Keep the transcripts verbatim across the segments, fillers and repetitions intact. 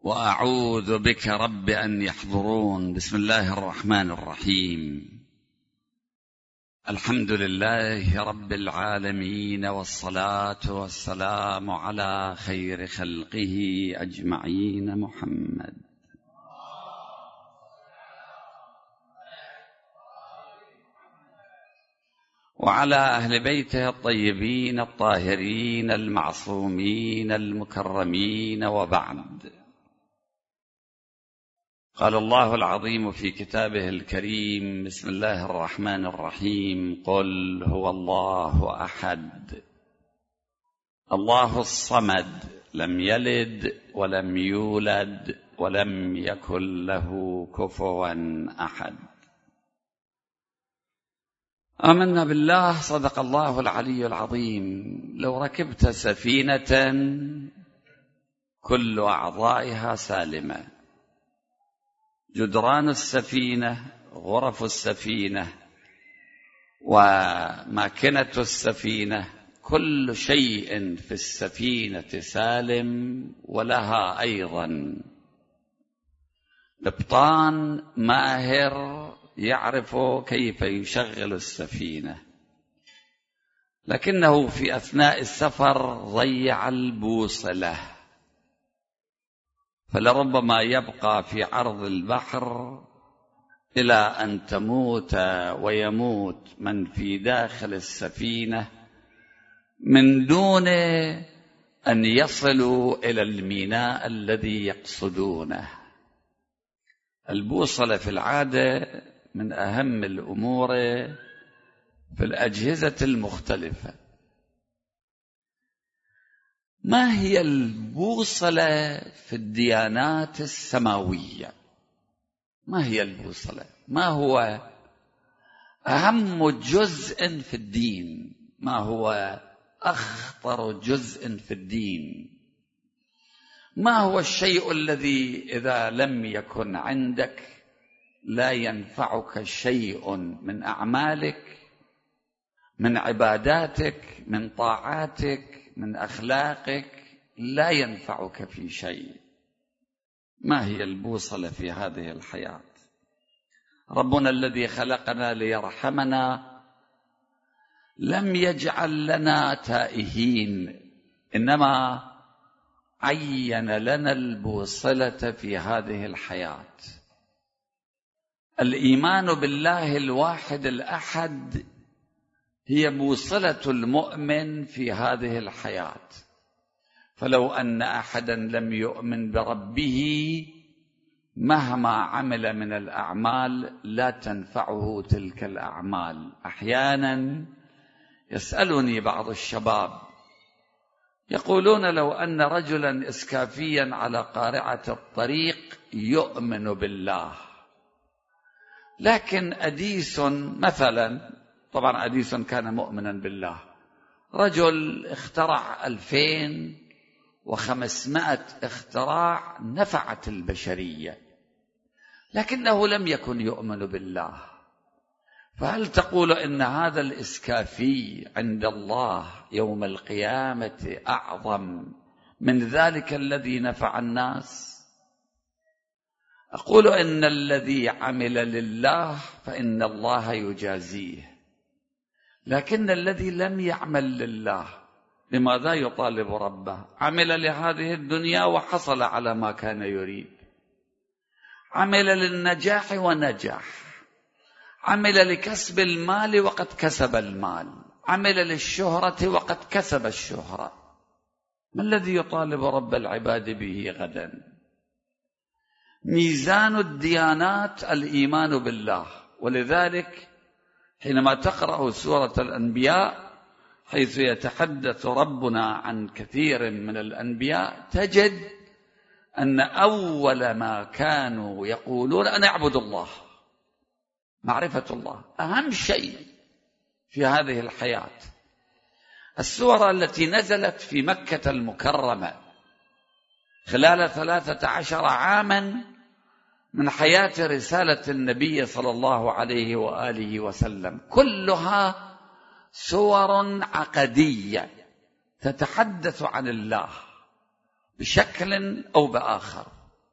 وأعوذ بك رب أن يحضرون. بسم الله الرحمن الرحيم. الحمد لله رب العالمين، والصلاة والسلام على خير خلقه أجمعين محمد. وعلى أهل بيته الطيبين الطاهرين المعصومين المكرمين، وبعد. قال الله العظيم في كتابه الكريم: بسم الله الرحمن الرحيم. قل هو الله أحد الله الصمد، لم يلد ولم يولد ولم يكن له كفوا أحد. آمنا بالله، صدق الله العلي العظيم. لو ركبت سفينة كل أعضائها سالمة، جدران السفينة، غرف السفينة، وماكنة السفينة، كل شيء في السفينة سالم، ولها أيضا قبطان ماهر يعرف كيف يشغل السفينة، لكنه في أثناء السفر ضيع البوصلة، فلربما يبقى في عرض البحر إلى أن تموت ويموت من في داخل السفينة من دون أن يصلوا إلى الميناء الذي يقصدونه. البوصلة في العادة من أهم الأمور في الأجهزة المختلفة. ما هي البوصلة في الديانات السماوية؟ ما هي البوصلة؟ ما هو أهم جزء في الدين؟ ما هو أخطر جزء في الدين؟ ما هو الشيء الذي إذا لم يكن عندك لا ينفعك شيء من أعمالك، من عباداتك، من طاعاتك، من أخلاقك، لا ينفعك في شيء؟ ما هي البوصلة في هذه الحياة؟ ربنا الذي خلقنا ليرحمنا لم يجعل لنا تائهين، إنما عين لنا البوصلة في هذه الحياة. الإيمان بالله الواحد الأحد هي بوصلة المؤمن في هذه الحياة. فلو أن أحدا لم يؤمن بربه مهما عمل من الأعمال لا تنفعه تلك الأعمال. أحيانا يسألني بعض الشباب يقولون: لو أن رجلا إسكافيا على قارعة الطريق يؤمن بالله، لكن أديسون مثلا، طبعا أديسون كان مؤمنا بالله، رجل اخترع ألفين وخمسمائة اختراع نفعت البشرية، لكنه لم يكن يؤمن بالله، فهل تقول إن هذا الإسكافي عند الله يوم القيامة أعظم من ذلك الذي نفع الناس؟ أقول إن الذي عمل لله فإن الله يجازيه، لكن الذي لم يعمل لله لماذا يطالب ربه؟ عمل لهذه الدنيا وحصل على ما كان يريد، عمل للنجاح ونجح، عمل لكسب المال وقد كسب المال، عمل للشهرة وقد كسب الشهرة. ما الذي يطالب رب العباد به غدا؟ ميزان الديانات الإيمان بالله. ولذلك حينما تقرأ سورة الأنبياء حيث يتحدث ربنا عن كثير من الأنبياء تجد أن أول ما كانوا يقولون أن اعبدوا الله، معرفة الله أهم شيء في هذه الحياة. السورة التي نزلت في مكة المكرمة خلال ثلاثة عشر عاما من حياة رسالة النبي صلى الله عليه وآله وسلم كلها سور عقدية تتحدث عن الله بشكل أو بآخر.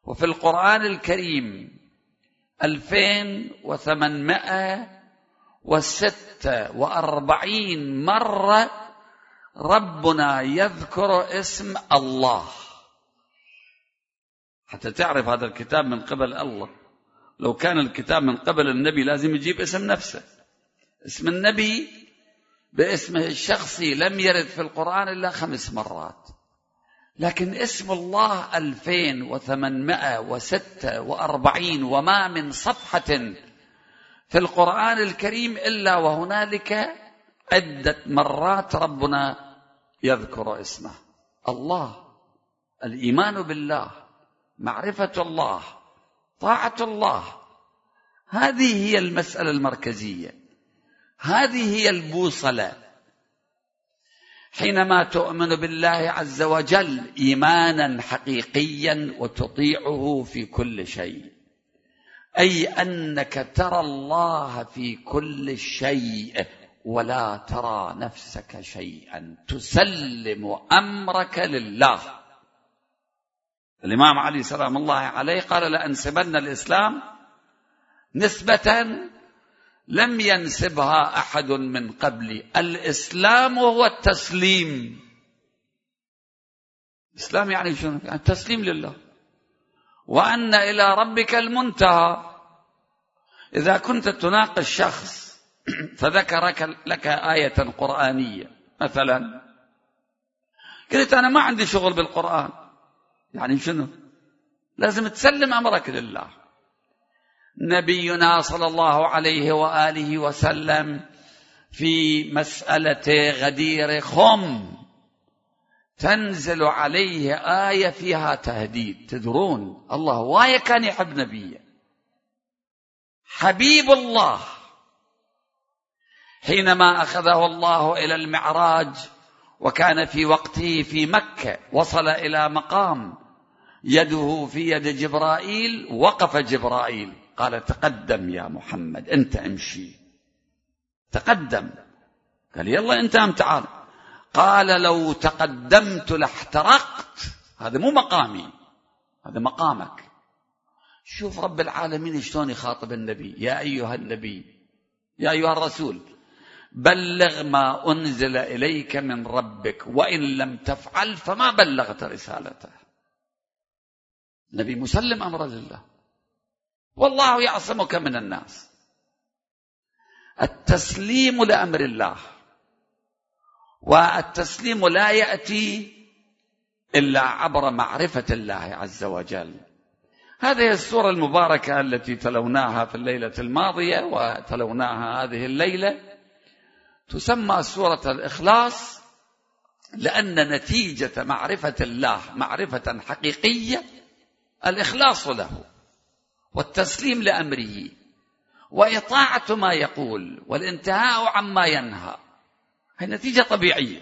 وفي القرآن الكريم ألفين وثمانمائة وستة وأربعين مرة ربنا يذكر اسم الله. حتى تعرف هذا الكتاب من قبل الله. لو كان الكتاب من قبل النبي لازم يجيب اسم نفسه. اسم النبي باسمه الشخصي لم يرد في القرآن إلا خمس مرات، لكن اسم الله ألفين وثمانمائة وستة وأربعين، وما من صفحة في القرآن الكريم إلا وهنالك عدة مرات ربنا يذكر اسمه. الله، الإيمان بالله، معرفة الله، طاعة الله، هذه هي المسألة المركزية، هذه هي البوصلة. حينما تؤمن بالله عز وجل إيمانا حقيقيا وتطيعه في كل شيء، أي أنك ترى الله في كل شيء ولا ترى نفسك شيئا، تسلم أمرك لله. الإمام علي سلام الله عليه قال: لأنسبن الإسلام نسبة لم ينسبها أحد من قبلي. الإسلام هو التسليم. الإسلام يعني شنو؟ يعني التسليم لله، وأن إلى ربك المنتهى. إذا كنت تناقش شخص فذكرك لك آية قرآنية مثلا، قلت أنا ما عندي شغل بالقرآن، يعني شنو؟ لازم تسلم أمرك لله. نبينا صلى الله عليه وآله وسلم في مسألة غدير خم تنزل عليه آية فيها تهديد. تدرون الله واية كان يحب نبيه، حبيب الله. حينما أخذه الله إلى المعراج وكان في وقته في مكة، وصل إلى مقام يده في يد جبرائيل، وقف جبرائيل قال: تقدم يا محمد، أنت امشي، تقدم. قال: يلا أنت أم تعال. قال: لو تقدمت لاحترقت. هذا مو مقامي، هذا مقامك. شوف رب العالمين شلون يخاطب النبي: يا أيها النبي، يا أيها الرسول، بلغ ما أنزل إليك من ربك، وإن لم تفعل فما بلغت رسالته. النبي مسلم أمر لله، والله يعصمك من الناس. التسليم لأمر الله، والتسليم لا يأتي إلا عبر معرفة الله عز وجل. هذه السورة المباركة التي تلوناها في الليلة الماضية وتلوناها هذه الليلة تسمى سورة الإخلاص، لأن نتيجة معرفة الله معرفة حقيقية الإخلاص له والتسليم لأمره وإطاعة ما يقول والانتهاء عما ينهى. هي نتيجة طبيعية.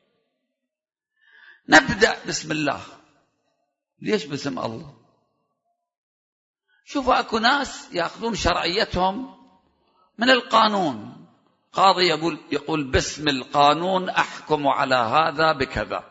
نبدأ بسم الله. ليش باسم الله؟ شوفوا أكو ناس يأخذون شرعيتهم من القانون. قاضي يقول يقول باسم القانون أحكم على هذا بكذا.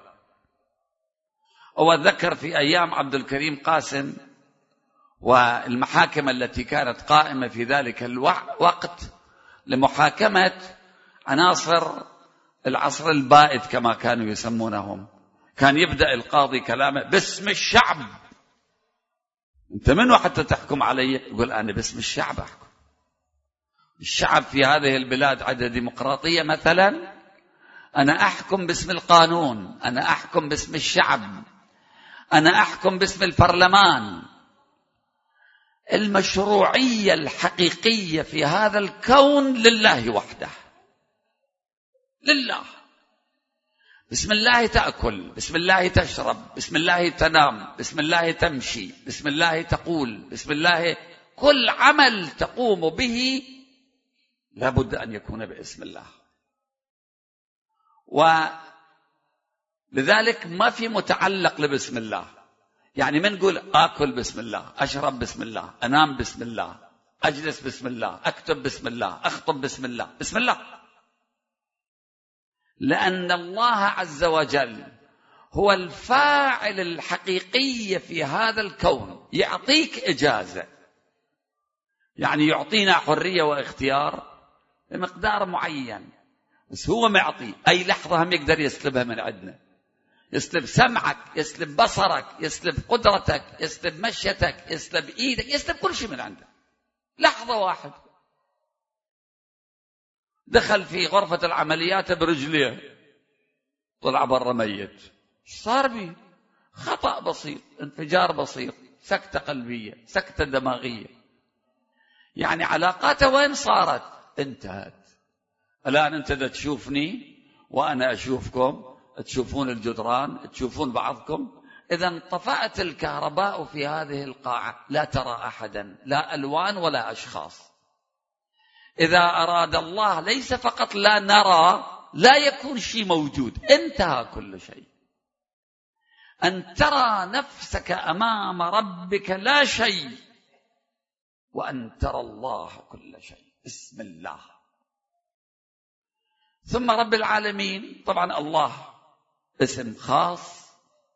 وذكر في أيام عبد الكريم قاسم والمحاكم التي كانت قائمة في ذلك الوقت لمحاكمة عناصر العصر البائد كما كانوا يسمونهم، كان يبدأ القاضي كلامه باسم الشعب. أنت منو حتى تحكم علي؟ يقول أنا باسم الشعب أحكم. الشعب في هذه البلاد عندها ديمقراطية مثلا، أنا أحكم باسم القانون، أنا أحكم باسم الشعب، أنا أحكم باسم البرلمان. المشروعية الحقيقية في هذا الكون لله وحده، لله. بسم الله تأكل، بسم الله تشرب، بسم الله تنام، بسم الله تمشي، بسم الله تقول، بسم الله كل عمل تقوم به لابد أن يكون باسم الله. ولذلك ما في متعلق لبسم الله. يعني من نقول آكل بسم الله، أشرب بسم الله، أنام بسم الله، أجلس بسم الله، أكتب بسم الله، أخطب بسم الله، بسم الله. لأن الله عز وجل هو الفاعل الحقيقي في هذا الكون، يعطيك إجازة، يعني يعطينا حرية واختيار بمقدار معين، بس هو معطي. أي لحظة هم يقدر يسلبها من عندنا، يسلب سمعك، يسلب بصرك، يسلب قدرتك، يسلب مشيتك، يسلب إيدك، يسلب كل شيء من عندك لحظة واحدة. دخل في غرفة العمليات برجليه، طلع برا ميت. صار بي خطأ بسيط، انفجار بسيط، سكتة قلبية، سكتة دماغية، يعني علاقاته وين صارت؟ انتهت. الآن أنت تشوفني وأنا أشوفكم، تشوفون الجدران، تشوفون بعضكم. إذا انطفأت الكهرباء في هذه القاعة، لا ترى أحدا، لا ألوان ولا أشخاص. إذا أراد الله ليس فقط لا نرى، لا يكون شيء موجود، انتهى كل شيء. أن ترى نفسك أمام ربك لا شيء، وأن ترى الله كل شيء. بسم الله. ثم رب العالمين، طبعا الله اسم خاص،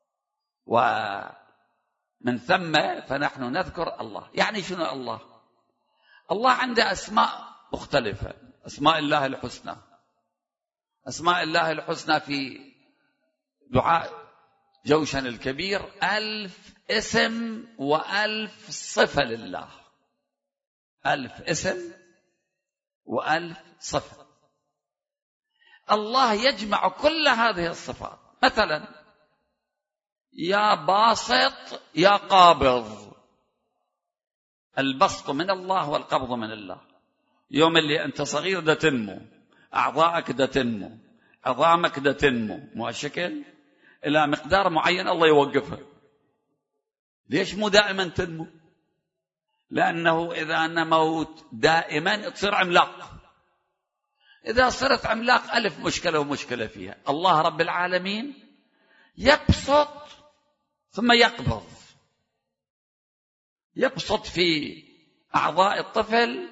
ومن ثم فنحن نذكر الله. يعني شنو الله؟ الله عنده أسماء مختلفة، أسماء الله الحسنى. أسماء الله الحسنى في دعاء جوشن الكبير ألف اسم وألف صفة لله، ألف اسم وألف صفة. الله يجمع كل هذه الصفات. مثلا يا باسط يا قابض، البسط من الله والقبض من الله. يوم اللي أنت صغير دا تنمو، أعضائك دا تنمو، عظامك دا تنمو، مو هالشكل؟ إلى مقدار معين الله يوقفها. ليش مو دائما تنمو؟ لأنه إذا نموت دائما تصير عملاق. إذا صرت عملاق ألف مشكلة ومشكلة فيها. الله رب العالمين يبسط ثم يقبض، يبسط في أعضاء الطفل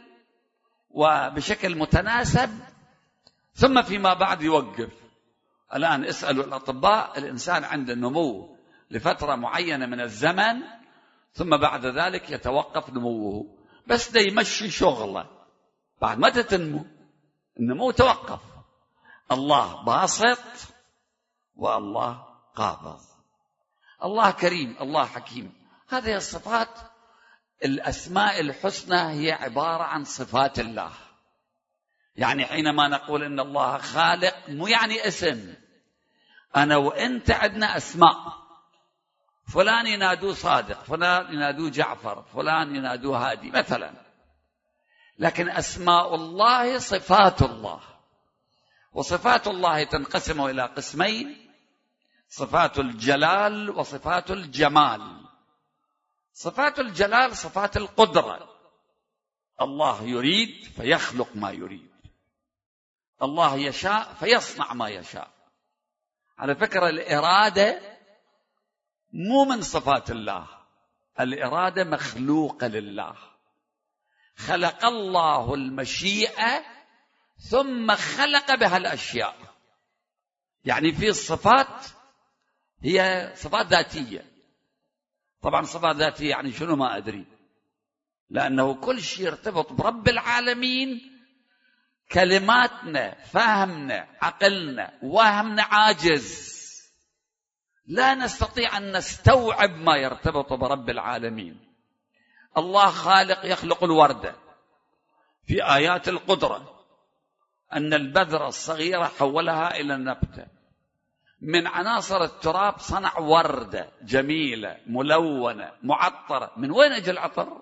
وبشكل متناسب، ثم فيما بعد يوقف. الآن اسألوا الأطباء، الإنسان عنده نمو لفترة معينة من الزمن، ثم بعد ذلك يتوقف نموه، بس ده يمشي شغله، بعد ما تنمو النمو توقف. الله باسط والله قابض. الله كريم، الله حكيم. هذه الصفات، الأسماء الحسنى هي عبارة عن صفات الله. يعني حينما نقول إن الله خالق، مو يعني اسم. أنا وإنت عندنا أسماء، فلان ينادوه صادق، فلان ينادوه جعفر، فلان ينادوه هادي مثلا. لكن أسماء الله صفات الله، وصفات الله تنقسم إلى قسمين: صفات الجلال وصفات الجمال. صفات الجلال صفات القدرة، الله يريد فيخلق ما يريد، الله يشاء فيصنع ما يشاء. على فكرة الإرادة مو من صفات الله، الإرادة مخلوقة لله. خلق الله المشيئة ثم خلق بها الأشياء. يعني في الصفات هي صفات ذاتية. طبعا صفات ذاتية يعني شنو ما أدري، لأنه كل شيء يرتبط برب العالمين. كلماتنا، فهمنا، عقلنا، وهمنا عاجز، لا نستطيع أن نستوعب ما يرتبط برب العالمين. الله خالق يخلق الوردة، في آيات القدرة أن البذرة الصغيرة حولها إلى النبتة، من عناصر التراب صنع وردة جميلة ملونة معطرة. من وين أجى العطر؟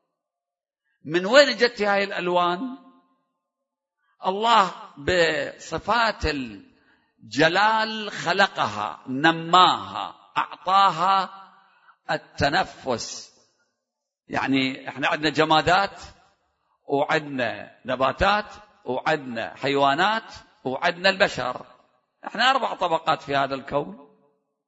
من وين جت هاي الألوان؟ الله بصفات الجلال خلقها، نماها، أعطاها التنفس. يعني احنا عندنا جمادات وعندنا نباتات وعندنا حيوانات وعندنا البشر. احنا أربع طبقات في هذا الكون.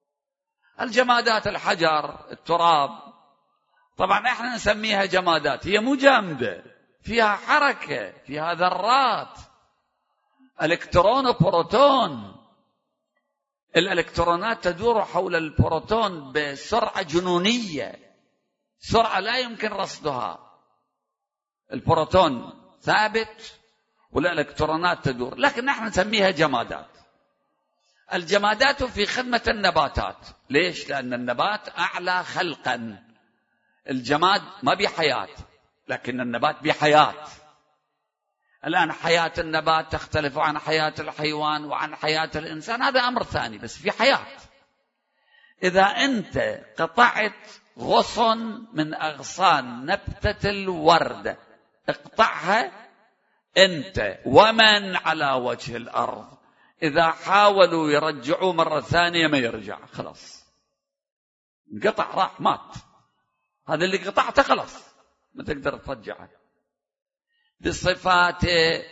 الجمادات الحجر، التراب، طبعا احنا نسميها جمادات، هي مو جامدة، فيها حركة، فيها ذرات، الكترون وبروتون. الإلكترونات تدور حول البروتون بسرعة جنونية، سرعة لا يمكن رصدها. البروتون ثابت والإلكترونات تدور، لكن نحن نسميها جمادات. الجمادات في خدمة النباتات. ليش؟ لأن النبات أعلى خلقا. الجماد ما بحياة، لكن النبات بحياة. الآن حياة النبات تختلف عن حياة الحيوان وعن حياة الإنسان، هذا أمر ثاني، بس في حياة. إذا أنت قطعت غصن من أغصان نبتة الوردة، اقطعها أنت ومن على وجه الأرض، إذا حاولوا يرجعوا مرة ثانية ما يرجع، خلاص انقطع، راح، مات. هذا اللي قطعته خلاص ما تقدر ترجعه. بصفات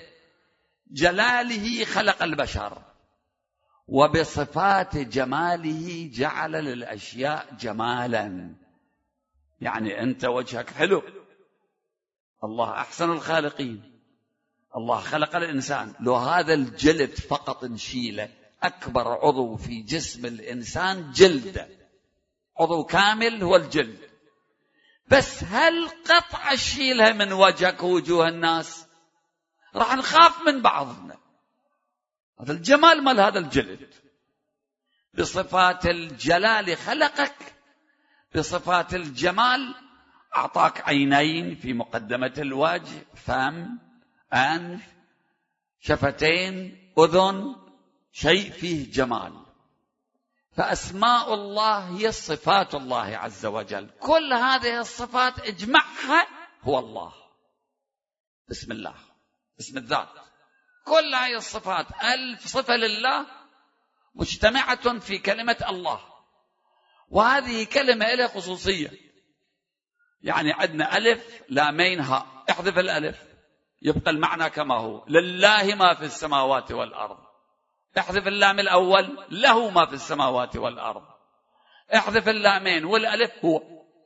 جلاله خلق البشر، وبصفات جماله جعل للأشياء جمالا. يعني أنت وجهك حلو، الله أحسن الخالقين، الله خلق الإنسان. لو هذا الجلد فقط نشيله، أكبر عضو في جسم الإنسان جلده، عضو كامل هو الجلد، بس هل قطع شيلها من وجهك ووجوه الناس؟ راح نخاف من بعضنا. هذا الجمال مال هذا الجلد. بصفات الجلال خلقك، بصفات الجمال أعطاك عينين في مقدمة الوجه، فم، أنف، شفتين، أذن، شيء فيه جمال. فأسماء الله هي صفات الله عز وجل. كل هذه الصفات اجمعها هو الله. بسم الله، اسم الذات. كل هذه الصفات ألف صفة لله مجتمعة في كلمة الله، وهذه كلمة لها خصوصية. يعني عندنا ألف لامين هاء، احذف الألف يبقى المعنى كما هو. لله ما في السماوات والأرض، احذف اللام الأول، له ما في السماوات والأرض، احذف اللامين والألف، هو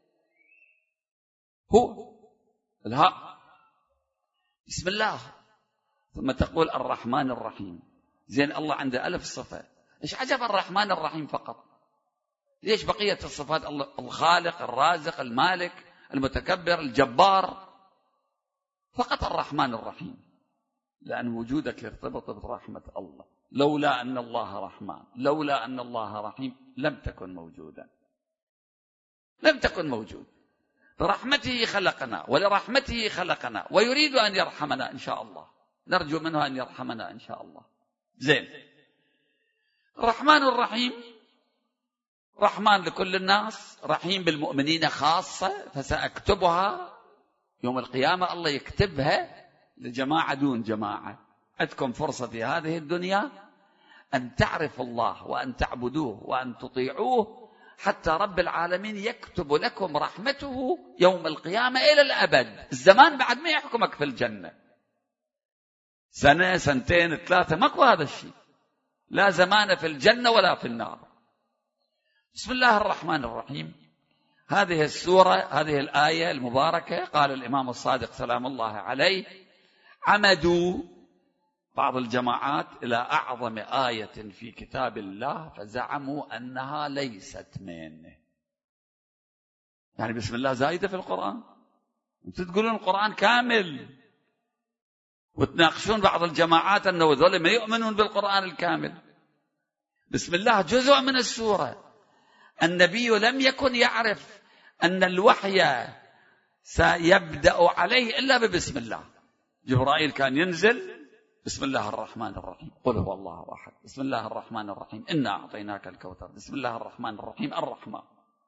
هو الهاء. بسم الله، ثم تقول الرحمن الرحيم. زين، الله عنده ألف صفة، إيش عجب الرحمن الرحيم فقط؟ ليش بقية الصفات؟ الله الخالق، الرازق، المالك، المتكبر، الجبار، فقط الرحمن الرحيم، لأن وجودك يرتبط برحمة الله. لولا أن الله رحمن، لولا أن الله رحيم لم تكن موجودا، لم تكن موجود. برحمته خلقنا ولرحمته خلقنا، ويريد أن يرحمنا إن شاء الله، نرجو منه أن يرحمنا إن شاء الله. زين، الرحمن الرحيم، رحمن لكل الناس، رحيم بالمؤمنين خاصة، فسأكتبها يوم القيامة. الله يكتبها لجماعة دون جماعة. عندكم فرصة في هذه الدنيا أن تعرفوا الله وأن تعبدوه وأن تطيعوه، حتى رب العالمين يكتب لكم رحمته يوم القيامة إلى الأبد. الزمان بعد ما يحكمك في الجنة، سنة، سنتين، ثلاثة، ماكو هذا الشيء، لا زمان في الجنة ولا في النار. بسم الله الرحمن الرحيم. هذه السورة، هذه الآية المباركة، قال الإمام الصادق سلام الله عليه: عمدوا بعض الجماعات إلى أعظم آية في كتاب الله فزعموا أنها ليست منه. يعني بسم الله زايدة في القرآن، أنتم تقولون القرآن كامل، وتناقشون بعض الجماعات أنه ذول ما يؤمنون بالقرآن الكامل. بسم الله جزء من السورة. النبي لم يكن يعرف أن الوحي سيبدأ عليه إلا ببسم الله. جبرائيل كان ينزل بسم الله الرحمن الرحيم، قل هو الله أحد، بسم الله الرحمن الرحيم، إنا أعطيناك الكوثر، بسم الله الرحمن الرحيم الرحمن.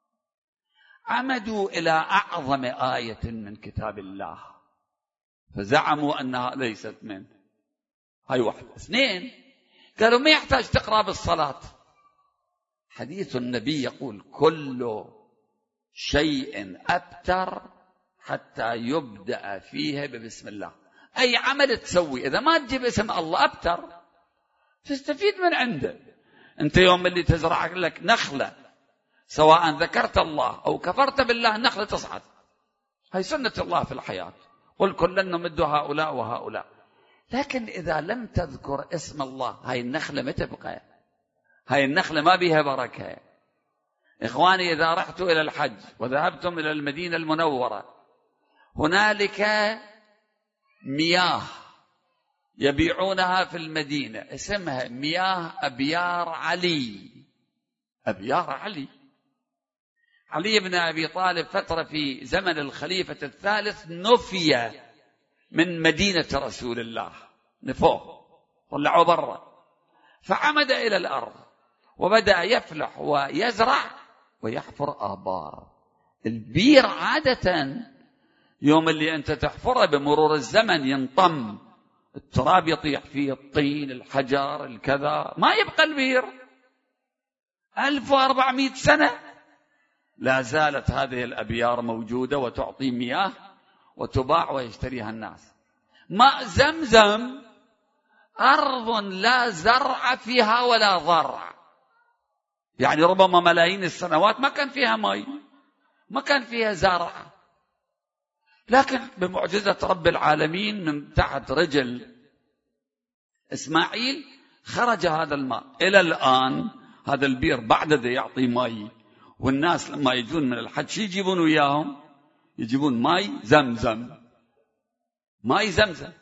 عمدوا إلى أعظم آية من كتاب الله فزعموا أنها ليست منه. هاي واحدة. اثنين، قالوا ما يحتاج تقرأ بالصلاة. حديث النبي يقول: كل شيء أبتر حتى يبدأ فيه ببسم الله. أي عمل تسوي إذا ما تجيب اسم الله أبتر، تستفيد من عنده. أنت يوم اللي تزرع لك نخلة، سواء ذكرت الله أو كفرت بالله، النخلة تصعد. هاي سنة الله في الحياة. قل كلا نمد هؤلاء وهؤلاء. لكن إذا لم تذكر اسم الله، هاي النخلة ما تبقى، هاي النخلة ما بيها بركة. إخواني، إذا رحتوا إلى الحج وذهبتم إلى المدينة المنورة، هنالك مياه يبيعونها في المدينة اسمها مياه أبيار علي. أبيار علي. علي بن أبي طالب فترة في زمن الخليفة الثالث نفي من مدينة رسول الله، نفوه طلعوا برا، فعمد إلى الأرض وبدأ يفلح ويزرع ويحفر آبار. البير عادة يوم اللي أنت تحفره بمرور الزمن ينطم، التراب يطيح فيه، الطين، الحجر، الكذا، ما يبقى البير. ألف وأربعمائة سنة لا زالت هذه الأبيار موجودة وتعطي مياه وتباع ويشتريها الناس. ماء زمزم أرض لا زرع فيها ولا ضرع، يعني ربما ملايين السنوات ما كان فيها ماء، ما كان فيها زرع، لكن بمعجزة رب العالمين من تحت رجل إسماعيل خرج هذا الماء. إلى الآن هذا البير بعد ذا يعطي ماء، والناس لما يجون من الحج يجيبون وياهم، يجيبون ماء زمزم، ماء زمزم.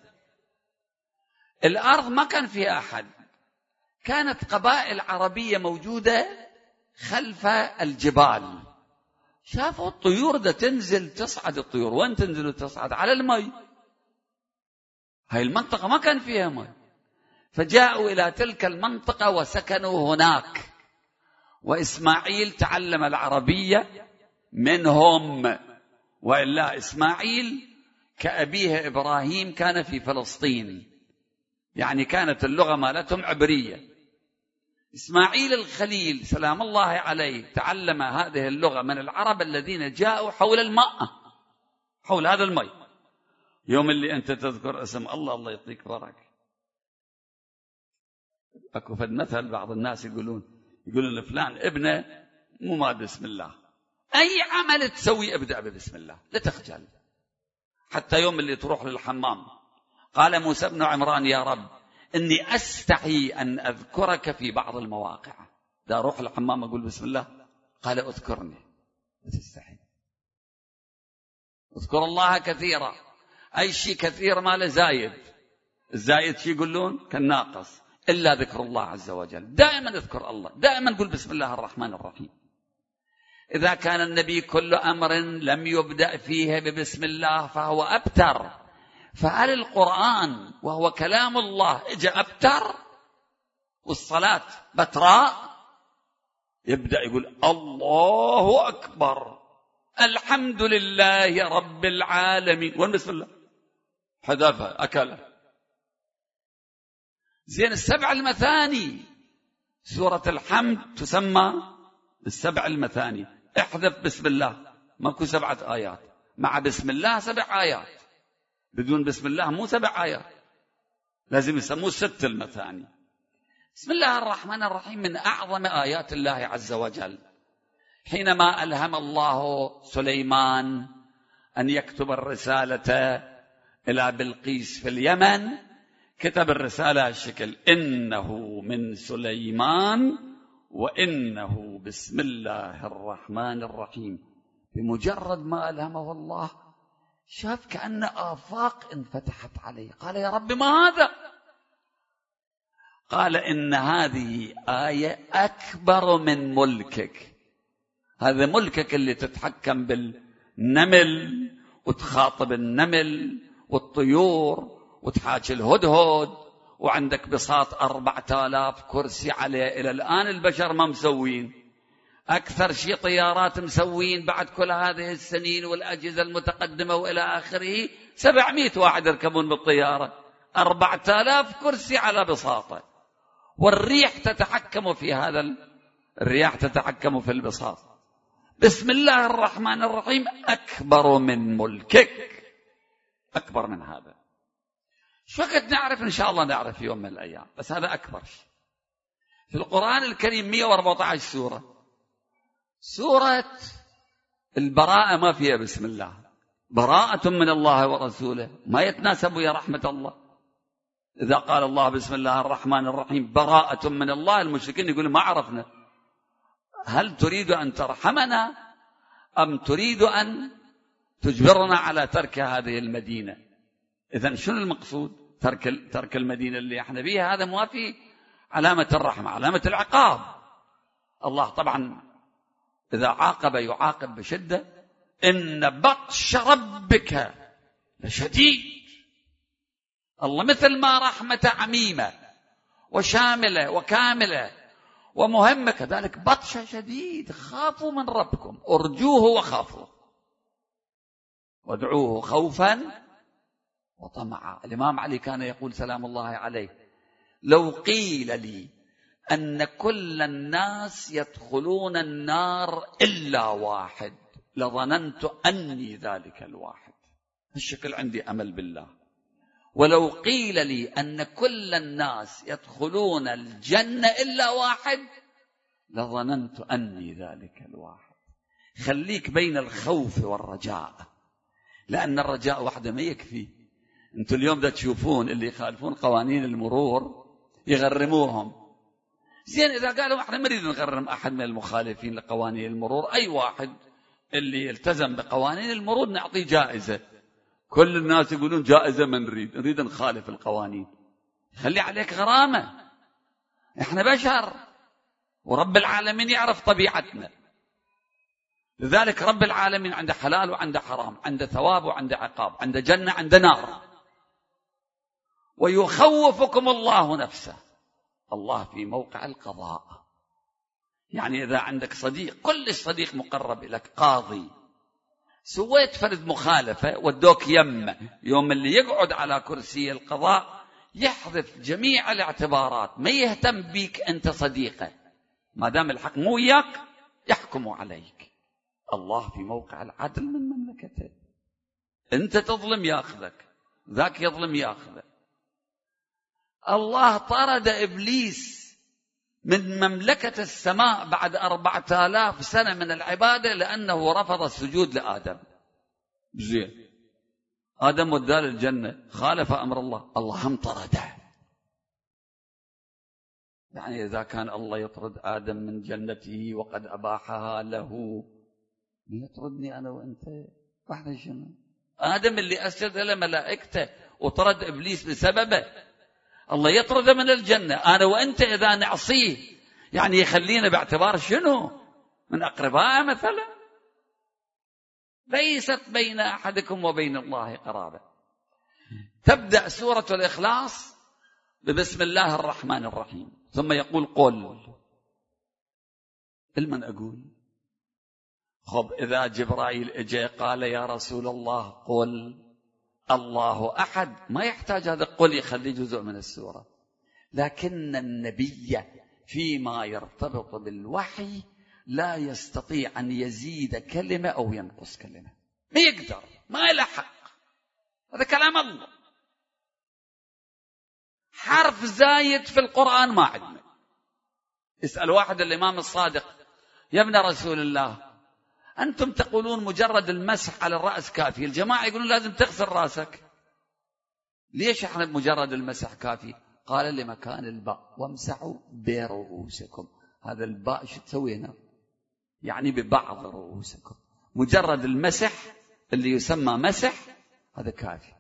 الأرض ما كان فيها أحد، كانت قبائل عربية موجودة خلف الجبال، شافوا الطيور ده تنزل تصعد. الطيور وين تنزل وتصعد؟ على الماء. هاي المنطقة ما كان فيها ماء، فجاءوا إلى تلك المنطقة وسكنوا هناك، وإسماعيل تعلم العربية منهم. وإلا إسماعيل كأبيه إبراهيم كان في فلسطين، يعني كانت اللغة مالتهم عبرية. إسماعيل الخليل سلام الله عليه تعلم هذه اللغة من العرب الذين جاءوا حول الماء، حول هذا الماء. يوم اللي أنت تذكر اسم الله، الله يعطيك بركة. أكو فد مثل بعض الناس يقولون يقولون لفلان ابنه مو ما بسم الله، أي عمل تسوي ابدأ بسم الله، لا تخجل. حتى يوم اللي تروح للحمام قال موسى بن عمران يا رب إني أستحي أن أذكرك في بعض المواقع، دا أروح الحمام أقول بسم الله، قال أذكرني، لا تستحي، اذكر الله كثيرا. أي شيء كثير ما له زايد، الزايد شيء يقولون كالناقص، إلا ذكر الله عز وجل. دائما اذكر الله، دائما قل بسم الله الرحمن الرحيم. إذا كان النبي كل أمر لم يبدأ فيه ببسم الله فهو أبتر، فهل القرآن وهو كلام الله إجا أبتر؟ والصلاة بتراء؟ يبدأ يقول الله أكبر، الحمد لله رب العالمين، وين بسم الله؟ حذفها أكلها. زين السبع المثاني، سورة الحمد تسمى بالسبع المثاني، احذف بسم الله، ماكو سبعة آيات، مع بسم الله سبع آيات، بدون بسم الله مو سبع آيات، لازم يسموه ست المثاني. بسم الله الرحمن الرحيم من أعظم آيات الله عز وجل. حينما ألهم الله سليمان أن يكتب الرسالة إلى بلقيس في اليمن، كتب الرسالة الشكل إنه من سليمان وإنه بسم الله الرحمن الرحيم. بمجرد ما ألهمه الله شاف كأن آفاق انفتحت عليه، قال يا رب ما هذا؟ قال إن هذه آية أكبر من ملكك، هذا ملكك اللي تتحكم بالنمل وتخاطب النمل والطيور وتحاكي الهدهد، وعندك بساط أربعة آلاف كرسي عليه، إلى الآن البشر ما مسوين، أكثر شيء طيارات مسوين بعد كل هذه السنين والأجهزة المتقدمة وإلى آخره، سبعمائة واحد يركبون بالطيارة، أربعة آلاف كرسي على بساطة، والريح تتحكم في هذا، الرياح تتحكم في البساط. بسم الله الرحمن الرحيم أكبر من ملكك، أكبر من هذا. شو وقت نعرف؟ إن شاء الله نعرف يوم من الأيام، بس هذا أكبر شيء. في القرآن الكريم مئة وأربعة عشر سورة، سورة البراءة ما فيها بسم الله، براءة من الله ورسوله، ما يتناسب يا رحمة الله. إذا قال الله بسم الله الرحمن الرحيم براءة من الله، المشركين يقولون ما عرفنا. هل تريد أن ترحمنا أم تريد أن تجبرنا على ترك هذه المدينة؟ إذن شنو المقصود؟ ترك ترك المدينة اللي احنا فيها، هذا ما في علامة الرحمة، علامة العقاب. الله طبعا إذا عاقب يعاقب بشدة. إن بطش ربك لشديد. الله مثل ما رحمة عميمة وشاملة وكاملة ومهمة، كذلك بطش شديد. خافوا من ربكم، ارجوه وخافوا وادعوه خوفا وطمعا. الإمام علي كان يقول سلام الله عليه: لو قيل لي أن كل الناس يدخلون النار إلا واحد لظننت أني ذلك الواحد. الشكل عندي أمل بالله. ولو قيل لي أن كل الناس يدخلون الجنة إلا واحد لظننت أني ذلك الواحد. خليك بين الخوف والرجاء، لأن الرجاء وحده ما يكفي. أنتم اليوم دا تشوفون اللي يخالفون قوانين المرور يغرموهم. زين، إذا قالوا احنا نريد نغرم أحد من المخالفين لقوانين المرور، أي واحد اللي يلتزم بقوانين المرور نعطيه جائزة. كل الناس يقولون جائزة ما نريد، نريد نخالف القوانين. خلي عليك غرامة. احنا بشر ورب العالمين يعرف طبيعتنا. لذلك رب العالمين عنده حلال وعنده حرام، عنده ثواب وعنده عقاب، عنده جنة عنده نار. ويخوفكم الله نفسه. الله في موقع القضاء. يعني إذا عندك صديق، كل صديق مقرب لك قاضي، سويت فرد مخالفة ودوك يمه، يوم اللي يقعد على كرسي القضاء يحذف جميع الاعتبارات، ما يهتم بيك أنت صديقه، ما دام الحق مو وياك يحكم عليك. الله في موقع العدل من مملكته. أنت تظلم يأخذك، ذاك يظلم يأخذك. الله طرد إبليس من مملكة السماء بعد أربعة آلاف سنة من العبادة لأنه رفض السجود لآدم. زين، آدم وداه الجنة، خالف أمر الله، الله هم طرده. يعني إذا كان الله يطرد آدم من جنته وقد أباحها له، يطردني أنا وأنت واحدة شنو؟ آدم اللي أسجد لملائكته وطرد إبليس بسببه، الله يطرد من الجنة. أنا وأنت إذا نعصيه يعني يخلينا باعتبار شنو؟ من أقرباء مثلا. ليست بين أحدكم وبين الله قرابة. تبدأ سورة الإخلاص ببسم الله الرحمن الرحيم، ثم يقول قل. لمن أقول؟ خب إذا جبرائيل اجى قال يا رسول الله قل الله أحد، ما يحتاج هذا قل يخلي جزء من السورة. لكن النبي فيما يرتبط بالوحي لا يستطيع أن يزيد كلمة أو ينقص كلمة، ما يقدر، ما له حق. هذا كلام الله. حرف زايد في القرآن ما عندنا. اسأل واحد الإمام الصادق: يا ابن رسول الله، أنتم تقولون مجرد المسح على الرأس كافي، الجماعة يقولون لازم تغسل رأسك، ليش احنا مجرد المسح كافي؟ قال لمكان الباء وامسحوا برؤوسكم. هذا الباء شو تسوي هنا؟ يعني ببعض رؤوسكم. مجرد المسح اللي يسمى مسح هذا كافي.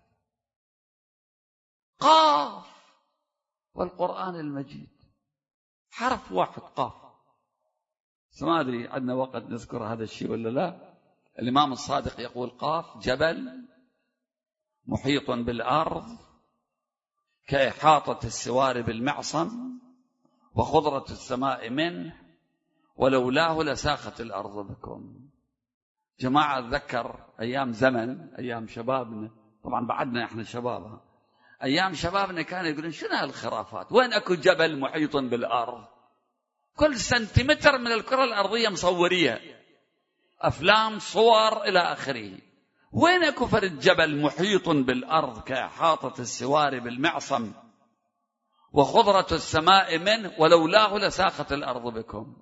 قاف والقرآن المجيد حرف واحد قاف. ما أدري عندنا وقت نذكر هذا الشيء ولا لا. الإمام الصادق يقول قاف جبل محيط بالأرض كإحاطة السوار بالمعصم وخضرة السماء منه ولولاه لساخت الأرض بكم. جماعة أتذكر أيام زمن، أيام شبابنا، طبعا بعدنا إحنا شبابها، أيام شبابنا كانوا يقولون شنو هالخرافات، وين أكو جبل محيط بالأرض؟ كل سنتيمتر من الكرة الأرضية مصورية، أفلام صور إلى آخره. وين أكو فرد جبل محيط بالأرض كإحاطة السوار بالمعصم وخضرة السماء منه ولولاه لساخت الأرض بكم.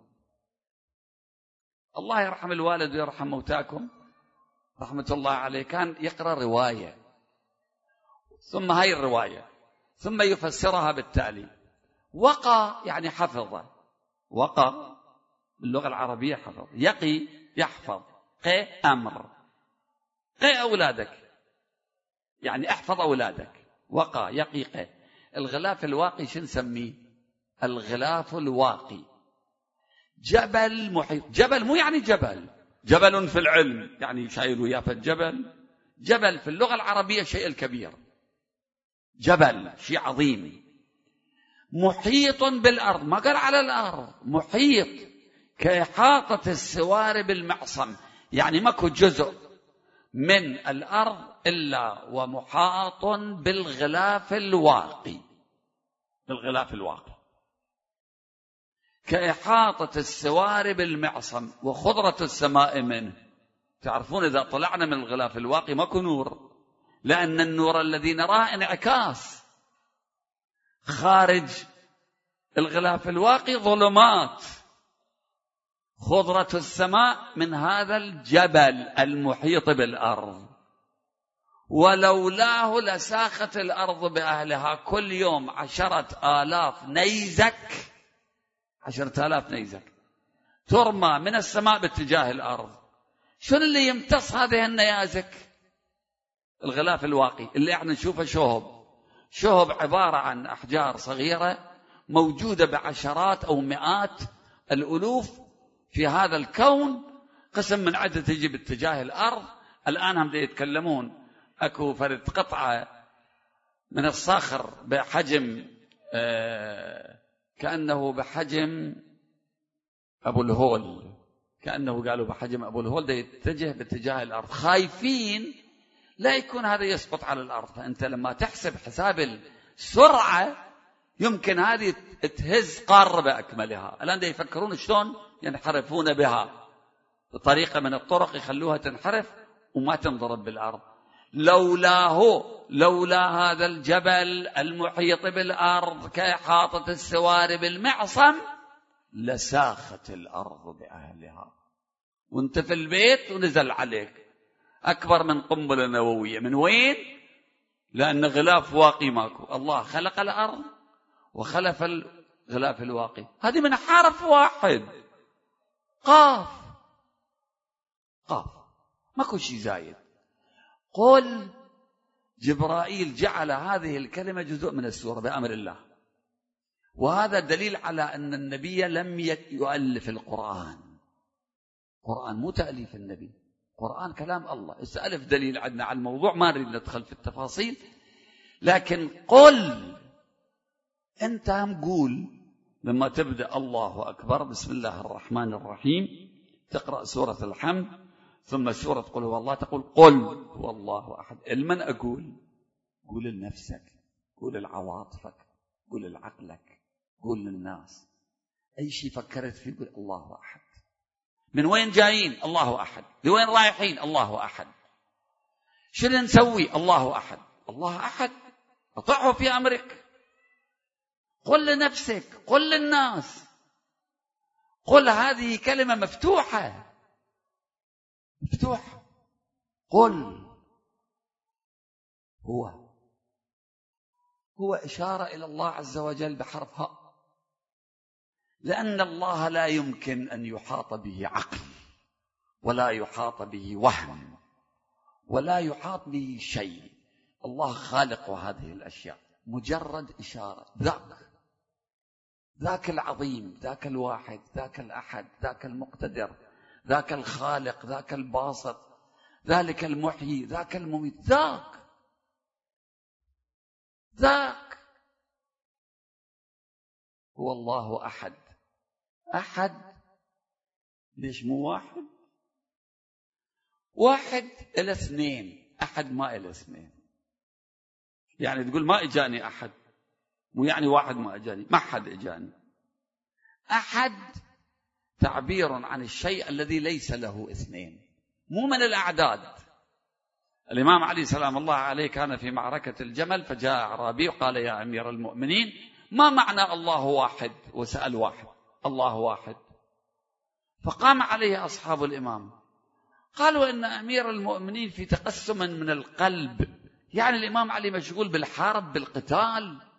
الله يرحم الوالد ويرحم موتاكم رحمة الله عليه، كان يقرأ رواية، ثم هاي الرواية ثم يفسرها بالتالي. وقى يعني حفظ، وقى باللغة العربية حفظ، يقي يحفظ، قي أمر، قي أولادك يعني احفظ أولادك، وقى يقي قي. الغلاف الواقي شو نسميه؟ الغلاف الواقي جبل محيط. جبل مو يعني جبل جبل في العلم يعني شايل وياه في الجبل، جبل في اللغة العربية شيء الكبير، جبل شيء عظيم. محيط بالأرض، ما قال على الأرض، محيط كإحاطة السوار بالمعصم، يعني ماكو جزء من الأرض إلا ومحاط بالغلاف الواقي، بالغلاف الواقي كإحاطة السوار بالمعصم وخضرة السماء منه. تعرفون إذا طلعنا من الغلاف الواقي ماكو نور، لأن النور الذي نراه انعكاس، خارج الغلاف الواقي ظلمات. خضرة السماء من هذا الجبل المحيط بالأرض، ولولاه لساخت الأرض بأهلها. كل يوم عشرة آلاف نيزك، عشرة آلاف نيزك ترمى من السماء باتجاه الأرض. شنو اللي يمتص هذه النيازك؟ الغلاف الواقي اللي احنا نشوفه شهب. شهب عبارة عن أحجار صغيرة موجودة بعشرات أو مئات الألوف في هذا الكون، قسم من عدة تجي باتجاه الأرض. الآن هم يتكلمون أكو فرد قطعة من الصخر بحجم آه كأنه بحجم أبو الهول، كأنه قالوا بحجم أبو الهول ده يتجه باتجاه الأرض، خايفين لا يكون هذا يسقط على الأرض. فأنت لما تحسب حساب السرعة يمكن هذه تهز قارة بأكملها. الآن ده يفكرون شلون ينحرفون بها بطريقة من الطرق يخلوها تنحرف وما تنضرب بالأرض. لولاه، لولا هذا الجبل المحيط بالأرض كإحاطة السوار بالمعصم لساخت الأرض بأهلها. وانت في البيت ونزل عليك أكبر من قنبلة نووية. من وين؟ لأن غلاف واقي ماكو. الله خلق الأرض وخلف الغلاف الواقي. هذه من حرف واحد، قاف، قاف، ماكو شيء زايد. قل جبرائيل جعل هذه الكلمة جزء من السورة بأمر الله، وهذا دليل على أن النبي لم يؤلف القرآن. القرآن مو تأليف النبي، القرآن كلام الله. ألف دليل عندنا على الموضوع، ما نريد ندخل في التفاصيل، لكن قل أنت هم قول لما تبدأ الله أكبر بسم الله الرحمن الرحيم، تقرأ سورة الحمد ثم سورة قل هو الله، تقول قل هو الله أحد. لمن أقول؟ قول لنفسك، قول لعواطفك، قول لعقلك، قول للناس. أي شيء فكرت فيه قول الله أحد. من وين جايين؟ الله أحد. لوين رايحين؟ الله أحد. شنو نسوي؟ الله أحد. الله أحد، أطعه في أمرك. قل لنفسك، قل للناس، قل. هذه كلمة مفتوحة، مفتوحة. قل هو، هو إشارة إلى الله عز وجل بحرف هاء، لأن الله لا يمكن أن يحاط به عقل، ولا يحاط به وهم، ولا يحاط به شيء. الله خالق هذه الأشياء، مجرد إشارة. ذاك ذاك العظيم، ذاك الواحد، ذاك الأحد، ذاك المقتدر، ذاك الخالق، ذاك الباسط، ذلك المحيي، ذاك المميت. ذاك ذاك هو الله أحد. أحد ليش مو واحد؟ واحد إلى اثنين، أحد ما إلى اثنين. يعني تقول ما إجاني أحد، مو يعني واحد ما إجاني، ما حد إجاني. أحد تعبير عن الشيء الذي ليس له اثنين، مو من الأعداد. الإمام علي سلام الله عليه كان في معركة الجمل، فجاء أعرابي وقال يا أمير المؤمنين ما معنى الله واحد؟ وسأل واحد الله واحد. فقام عليه أصحاب الإمام قالوا إن أمير المؤمنين في تقسم من القلب، يعني الإمام علي مشغول بالحرب بالقتال،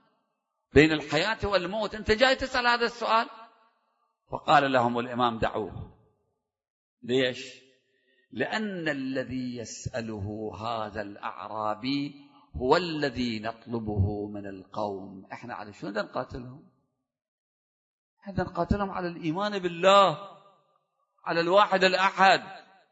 بين الحياة والموت، أنت جاي تسأل هذا السؤال؟ فقال لهم الإمام دعوه. ليش؟ لأن الذي يسأله هذا الأعرابي هو الذي نطلبه من القوم. احنا على شو بدنا نقاتلهم؟ احنا نقاتلهم على الإيمان بالله، على الواحد الأحد،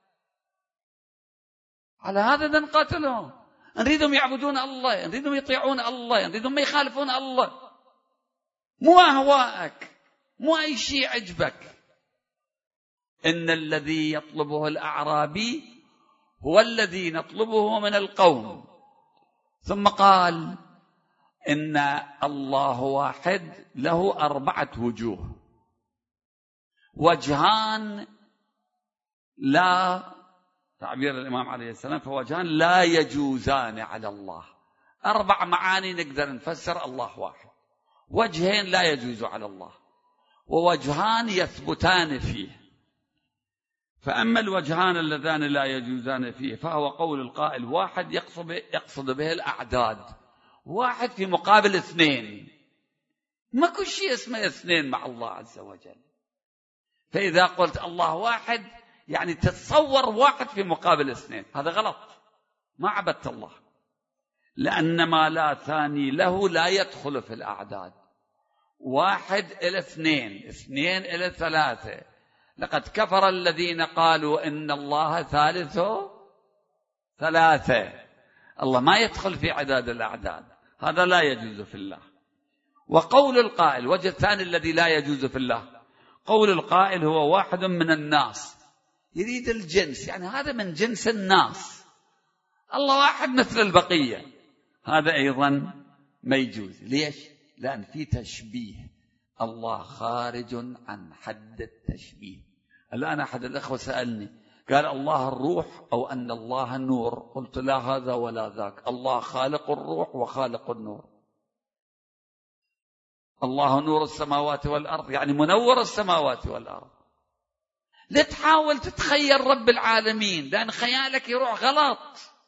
على هذا بدنا نقاتلهم. نريدهم يعبدون الله، نريدهم يطيعون الله، نريدهم ما يخالفون الله، مو أهواءك، مو أي شيء عجبك. إن الذي يطلبه الأعرابي هو الذي نطلبه من القوم. ثم قال إن الله واحد له أربعة وجوه، وجهان لا، تعبير الإمام عليه السلام، فوجهان لا يجوزان على الله. أربع معاني نقدر نفسر الله واحد، وجهين لا يجوز على الله، ووجهان يثبتان فيه. فأما الوجهان اللذان لا يجوزان فيه فهو قول القائل واحد يقصد, يقصد به الأعداد، واحد في مقابل اثنين، ما كل شيء اسمه اثنين مع الله عز وجل. فإذا قلت الله واحد يعني تتصور واحد في مقابل اثنين، هذا غلط، ما عبدت الله، لأن ما لا ثاني له لا يدخل في الأعداد. واحد إلى اثنين، اثنين إلى ثلاثة. لقد كفر الذين قالوا إن الله ثالث ثلاثة. الله ما يدخل في عداد الأعداد، هذا لا يجوز في الله. وقول القائل، وجه الثاني الذي لا يجوز في الله، قول القائل هو واحد من الناس، يريد الجنس، يعني هذا من جنس الناس، الله واحد مثل البقية، هذا أيضا ما يجوز. ليش؟ لأن في تشبيه، الله خارج عن حد التشبيه. الآن أحد الأخوة سألني قال الله الروح أو أن الله النور؟ قلت لا هذا ولا ذاك، الله خالق الروح وخالق النور. الله نور السماوات والأرض، يعني منور السماوات والأرض. لا تحاول تتخيل رب العالمين، لأن خيالك يروح غلط،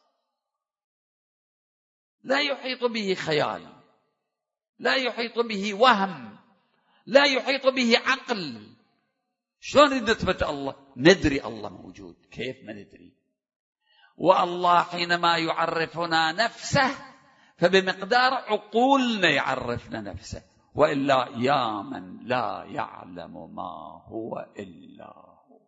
لا يحيط به خيال، لا يحيط به وهم، لا يحيط به عقل. شلون نثبت الله؟ ندري الله موجود، كيف ما ندري؟ والله حينما يعرفنا نفسه فبمقدار عقولنا يعرفنا نفسه، وإلا يا من لا يعلم ما هو إلا هو.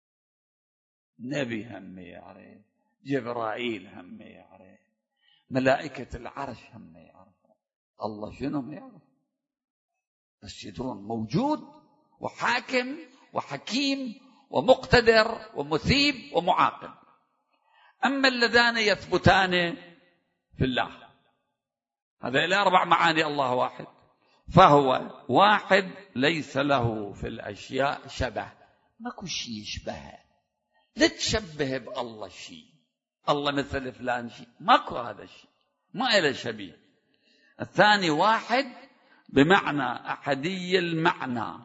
نبي هم يعرف، جبرائيل هم يعرف، ملائكة العرش هم يعرف، الله شنو ما يعرف؟ بس يدرون موجود وحاكم وحكيم ومقتدر ومثيب ومعاقب. أما اللذان يثبتان في الله، هذا إلى أربع معاني الله واحد، فهو واحد ليس له في الأشياء شبه، ماكو شيء يشبهه، لا تشبه بالله شيء، الله مثل فلان شيء، ماكو هذا الشيء، ما إله شبيه. الثاني واحد بمعنى أحدي المعنى،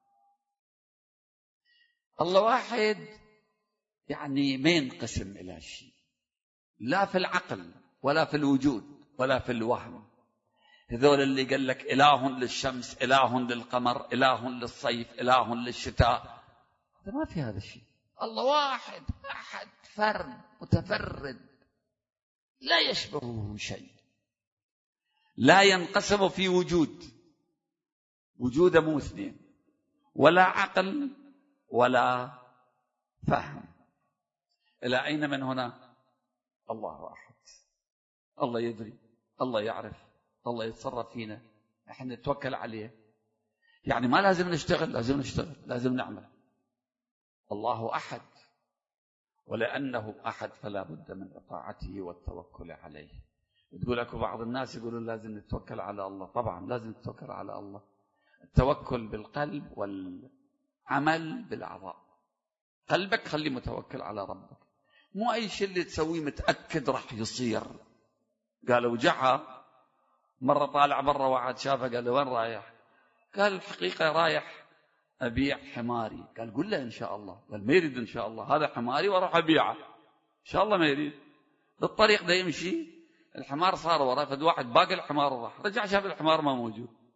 الله واحد يعني ما ينقسم إلى شيء، لا في العقل ولا في الوجود ولا في الوهم. هذول اللي قال لك إله للشمس، إله للقمر، إله للصيف، إله للشتاء، هذا ما في هذا الشيء. الله واحد أحد فرد متفرد لا يشبهه شيء، لا ينقسم في وجود، وجوده مو اثنين، ولا عقل ولا فهم. إلى أين من هنا؟ الله واحد، الله يدري، الله يعرف، الله يتصرف فينا، احنا نتوكل عليه. يعني ما لازم نشتغل، لازم نشتغل، لازم نعمل. الله أحد، ولأنه أحد فلا بد من إطاعته والتوكل عليه. تقول لك بعض الناس يقولون لازم نتوكل على الله، طبعا لازم نتوكل على الله، التوكل بالقلب والعمل بالأعضاء. قلبك خلي متوكل على ربك، مو أي شيء اللي تسويه متأكد راح يصير. قالوا جحا مرة طالع برا واحد شافه قال له وين رايح؟ قال الحقيقة رايح أبيع حماري. قال قل له إن شاء الله. قال ما يريد إن شاء الله، هذا حماري وراح أبيعه إن شاء الله ما يريد. بالطريق ده يمشي الحمار صار وراه، فد واحد باقي الحمار وراح، رجع شاف الحمار ما موجود.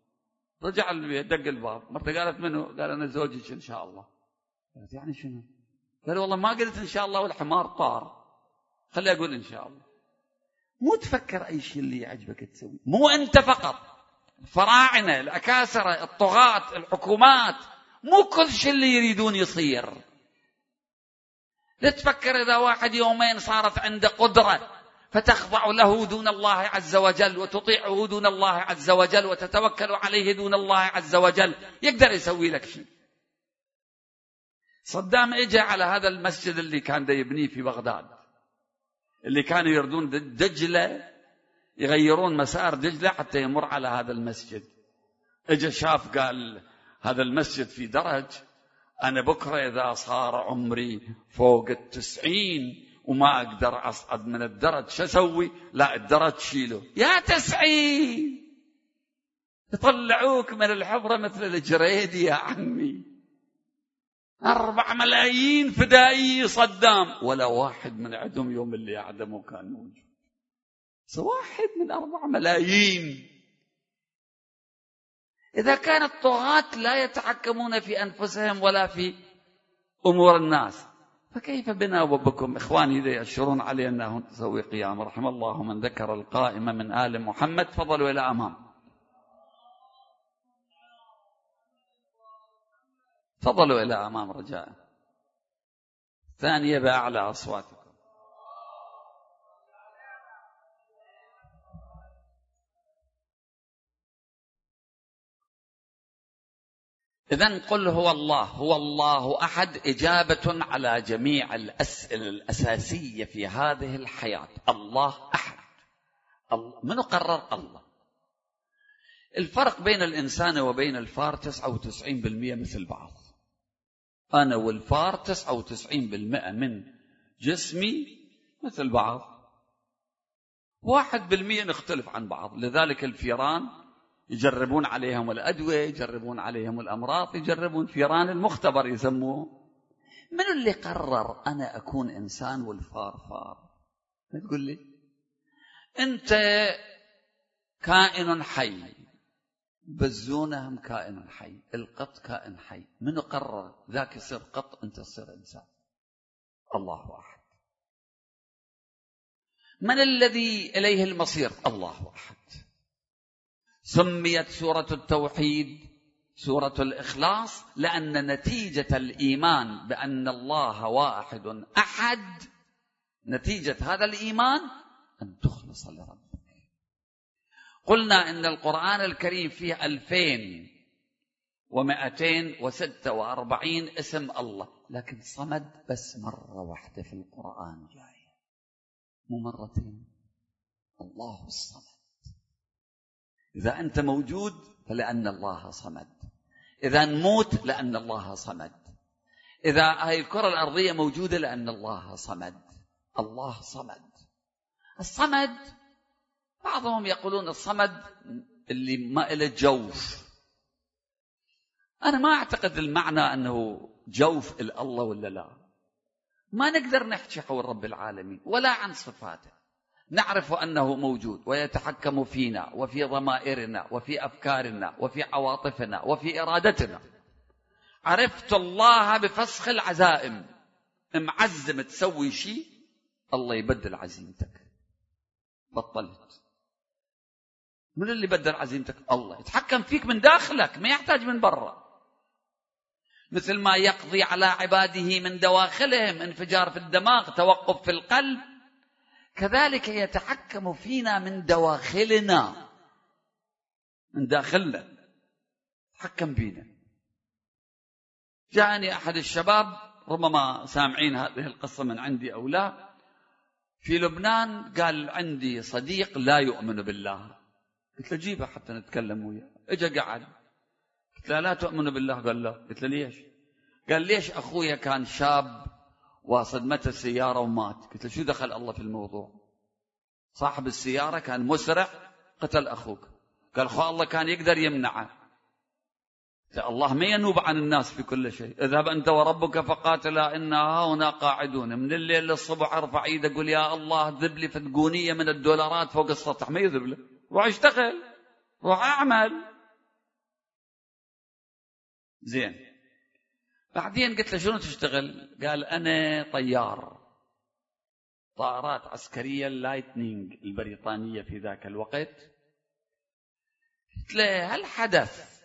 رجع البيت دق الباب، مرته قالت منه؟ قال أنا زوجك إن شاء الله. قالت يعني شنو؟ قال والله ما قلت إن شاء الله والحمار طار، خلي أقول إن شاء الله. مو تفكر أي شيء اللي يعجبك تسوي، مو أنت فقط، الفراعنة، الأكاسرة، الطغاة، الحكومات، مو كل شيء اللي يريدون يصير. لا تفكر إذا واحد يومين صارت عنده قدرة فتخضع له دون الله عز وجل وتطيعه دون الله عز وجل وتتوكل عليه دون الله عز وجل يقدر يسوي لك شيء. صدام اجى على هذا المسجد اللي كان دا يبنيه في بغداد، اللي كانوا يردون دجلة، يغيرون مسار دجلة حتى يمر على هذا المسجد. اجى شاف قال هذا المسجد في درج، أنا بكرة إذا صار عمري فوق التسعين وما أقدر أصعد من الدرج شو أسوي؟ لا الدرج شيله. يا تسعين يطلعوك من الحفرة مثل الجريد يا عمي. أربع ملايين فدائي صدام، ولا واحد من عندهم يوم اللي أعدموا كان موجود، واحد من أربع ملايين. إذا كان الطغاة لا يتحكمون في أنفسهم ولا في أمور الناس، فكيف بنا وبكم؟ إخواني إذا يأشرون علي أنه تسوي قيام. رحم الله من ذكر القائمة من آل محمد. فضلوا إلى أمام، فضلوا إلى أمام رجاء. ثانية بأعلى أصواتكم. إذن قل هو الله، هو الله أحد، إجابة على جميع الأسئلة الأساسية في هذه الحياة. الله أحد. من قرر الله؟ الفرق بين الإنسان وبين الفار تسعة وتسعين بالمئة مثل بعض. أنا والفار تسعة وتسعين بالمئة من جسمي مثل بعض، واحد بالمئة نختلف عن بعض. لذلك الفيران يجربون عليهم الأدوية، يجربون عليهم الأمراض، يجربون فيران المختبر يسموه. من اللي قرر أنا أكون إنسان والفار فار؟ تقول لي أنت كائن حي، بزونة هم كائن حي، القط كائن حي. من قرر ذاك يصير قط أنت تصير إنسان؟ الله واحد. من الذي إليه المصير؟ الله واحد. سميت سورة التوحيد سورة الإخلاص لأن نتيجة الإيمان بأن الله واحد أحد، نتيجة هذا الإيمان أن تخلص لربك. قلنا إن القرآن الكريم فيه ألفين ومائتين وستة وأربعين اسم الله، لكن صمد بس مرة واحدة في القرآن جاية، مو مرتين. الله الصمد. إذا أنت موجود فلأن الله صمد، إذا نموت لأن الله صمد، إذا هاي الكرة الأرضية موجودة لأن الله صمد. الله صمد. الصمد بعضهم يقولون الصمد اللي ما إله جوف. أنا ما أعتقد المعنى أنه جوف الله ولا لا. ما نقدر نحكي حول رب العالمين ولا عن صفاته. نعرف أنه موجود ويتحكم فينا وفي ضمائرنا وفي أفكارنا وفي عواطفنا وفي إرادتنا. عرفت الله بفسخ العزائم. معزم تسوي شيء الله يبدل عزيمتك. بطلت. من اللي بدل عزيمتك؟ الله يتحكم فيك من داخلك، ما يحتاج من برا. مثل ما يقضي على عباده من دواخلهم، انفجار في الدماغ، توقف في القلب، كذلك يتحكم فينا من دواخلنا، من داخلنا يتحكم بينا. جاءني أحد الشباب، ربما سامعين هذه القصة من عندي أو لا، في لبنان، قال عندي صديق لا يؤمن بالله. قلت له جيبه حتى نتكلم وياه. اجا قعد، قلت له لا تؤمن بالله؟ قال لا. قلت له ليش؟ قال ليش أخويا كان شاب وصدمته السيارة ومات. قلت له شو دخل الله في الموضوع؟ صاحب السيارة كان مسرع قتل أخوك. قال خو الله كان يقدر يمنعه. الله ما ينوب عن الناس في كل شيء. اذهب أنت وربك فقاتلا إنا هنا قاعدون. من الليل للصبح ارفع ايدك قل يا الله ذب لي فتقونية من الدولارات فوق السطح. ما يذب له، روح اشتغل، روح اعمل. زين. بعدين قلت له شنو تشتغل؟ قال أنا طيار طائرات عسكرية اللايتنينج البريطانية في ذاك الوقت. قلت له هل حدث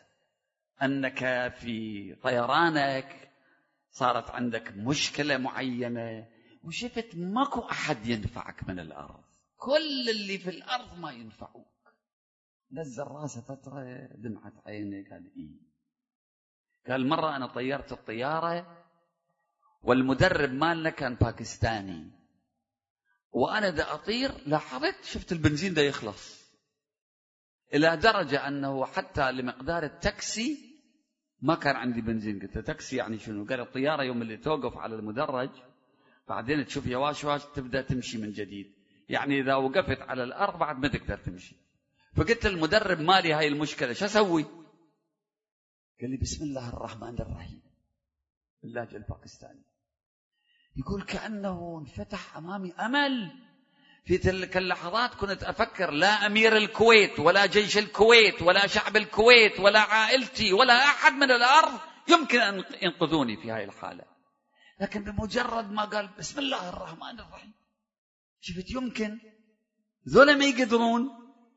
أنك في طيرانك صارت عندك مشكلة معينة وشفت ماكو أحد ينفعك من الأرض، كل اللي في الأرض ما ينفعوك؟ نزل راسه فترة، دمعت عينه، قال إيه. قال مرة أنا طيرت الطيارة والمدرب مالنا كان باكستاني، وأنا دا أطير لاحظت شفت البنزين دا يخلص، إلى درجة أنه حتى لمقدار التاكسي ما كان عندي بنزين. قلت له تاكسي يعني شنو؟ قال الطيارة يوم اللي توقف على المدرج بعدين تشوف يواش واش تبدأ تمشي من جديد، يعني إذا وقفت على الأرض بعد ما تقدر تمشي. فقلت المدرب مالي هاي المشكلة شو أسوي؟ قال لي بسم الله الرحمن الرحيم باللهجة الباكستاني. يقول كأنه انفتح أمامي أمل. في تلك اللحظات كنت أفكر لا أمير الكويت ولا جيش الكويت ولا شعب الكويت ولا عائلتي ولا أحد من الأرض يمكن أن ينقذوني في هذه الحالة، لكن بمجرد ما قال بسم الله الرحمن الرحيم شفت يمكن ذولا ما يقدرون.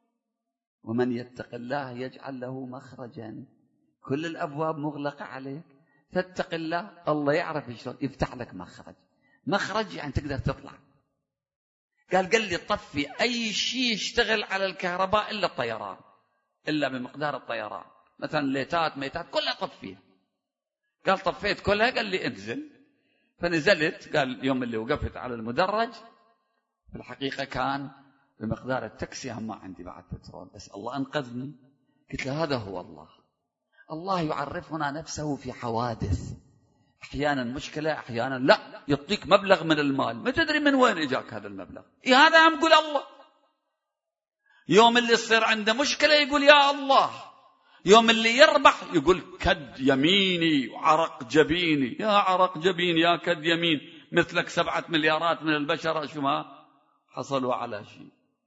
ومن يتق الله يجعل له مخرجا، كل الأبواب مغلقة عليك، فاتق الله، الله يعرف شلون يفتح لك مخرج. مخرج يعني تقدر تطلع. قال قال لي طفي أي شيء يشتغل على الكهرباء إلا الطيران، إلا بمقدار الطيران، مثلا ليتات ميتات كلها طفيها. قال طفيت كلها، قال لي انزل. فنزلت. قال يوم اللي وقفت على المدرج في الحقيقة كان بمقدار التاكسي، هم ما عندي بعد بترول، بس الله أنقذني. قلت له هذا هو الله. الله يعرفنا نفسه في حوادث، أحيانا مشكلة أحيانا لا، يعطيك مبلغ من المال ما تدري من وين إجاك هذا المبلغ. إيه هذا هم قول الله. يوم اللي يصير عنده مشكلة يقول يا الله، يوم اللي يربح يقول كد يميني وعرق جبيني. يا عرق جبين يا كد يمين، مثلك سبعة مليارات من البشر شو ما حصلوا على شيء.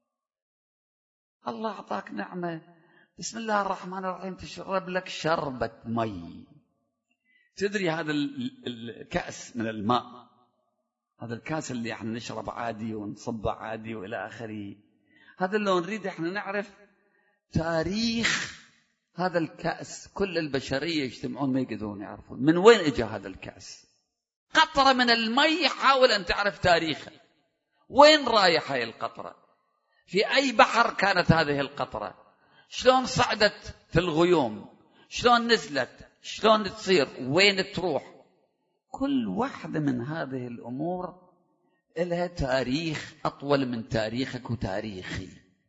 الله أعطاك نعمة بسم الله الرحمن الرحيم تشرب لك شربة مي. تدري هذا الكأس من الماء، هذا الكأس اللي احنا نشرب عادي ونصبه عادي وإلى آخره، هذا اللي نريد احنا نعرف تاريخ هذا الكأس. كل البشرية يجتمعون ما يقدرون يعرفون من وين اجى هذا الكأس. قطرة من المي حاول أن تعرف تاريخه، وين رايحة هاي القطرة، في أي بحر كانت هذه القطرة، شلون صعدت في الغيوم، شلون نزلت، شلون تصير، وين تروح. كل واحدة من هذه الأمور لها تاريخ أطول من تاريخك وتاريخي.